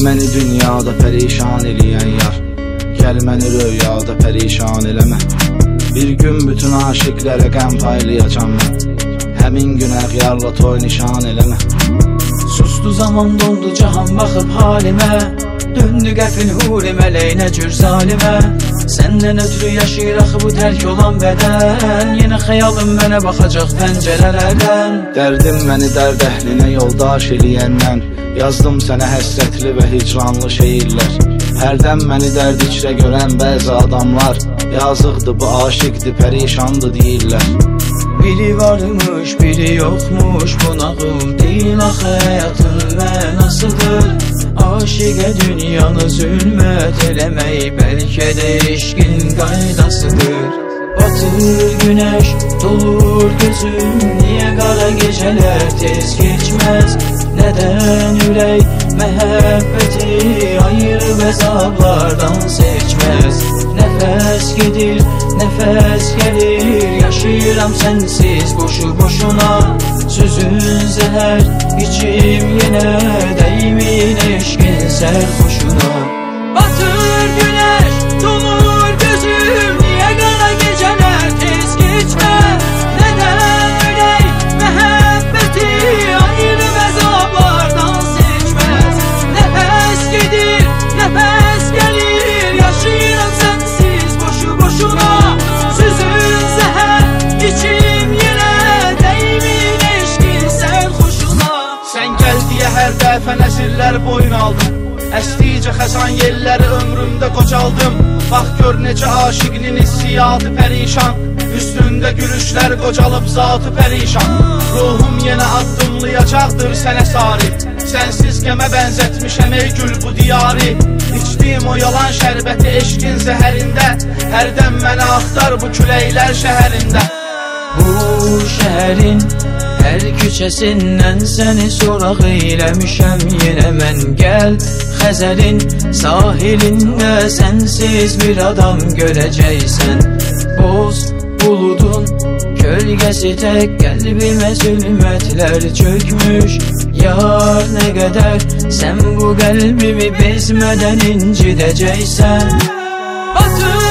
məni dünyada pərişan eləyən yar, gəl məni röyada pərişan eləmə. Bir gün bütün aşiqlərə qəm paylayacam mən, həmin gün əğyarla toy nişan eləmə. Sustu zaman dondu cahan baxıb halimə, döndü qəfil huri mələyinə cür zalimə. Səndən ötürü yaşayır axı bu tərk olan bədən, yenə xəyalım mənə baxacaq pəncərələrdən. Dərdim məni dərd əhlinə yoldaş eləyəndən, yazdım sənə həsrətli və hicranlı şeirlər. Hərdən məni dərd içrə görən bəzi adamlar, yazıqdır bu aşiqdir pərişandı deyirlər. Biri varmış biri yoxmuş, bu nağıl deyil axı həyatın mənasıdır. Aşiqə dünyanı zülmət eləmək bəlkə də eşqin qaydasıdır. Batır günəş, dolur gözüm, niyə qara gecələr tez keçməz? Nədən ürək məhəbbəti ayırıb əzablardan seçməz? Nəfəs gedir, nəfəs gəlir, yaşayıram sənsiz boşu boşuna. Sözün zəhər, içim yenə dəymin eşqin sərxoşuna. Batır günəş, dolur gözüm, niyə qara gecələr tez keçməz? Nədən ürək məhəbbəti ayırıb əzablardan seçməz? Nəfəs gedir, nəfəs gəlir, yaşayıram sənsiz boşu boşuna. Sözün zəhər, içim yenə dəymin eşqin sərxoşuna. Sən gəl deyə hər dəfə nəsillər boyun aldım, əsdicə xəzan yelləri ömrümdə qocaldım. Bax gör necə aşiqinin hissiyatı pərişan, üstündə gülüşlər qocalıb zatı pərişan. Ruhum yenə addımlayacaqdır sənə sarı, sənsiz qəmə bənzətmişəm ey gül bu diyarı. İçdiyim o yalan şərbəti eşqin zəhərində, hərdən mənə axtar bu küləklər şəhərində. Bu şəhərin hər küçəsindən səni soraq eyləmişəm yenə mən. Gəl Xəzərin sahilində sənsiz bir adam görəcəksən. Boz buludun kölgəsi tək qəlbimə zülmətlər çökmüş. Yar nə qədər sən bu qəlbimi bezmədən incidəcəksən. Batır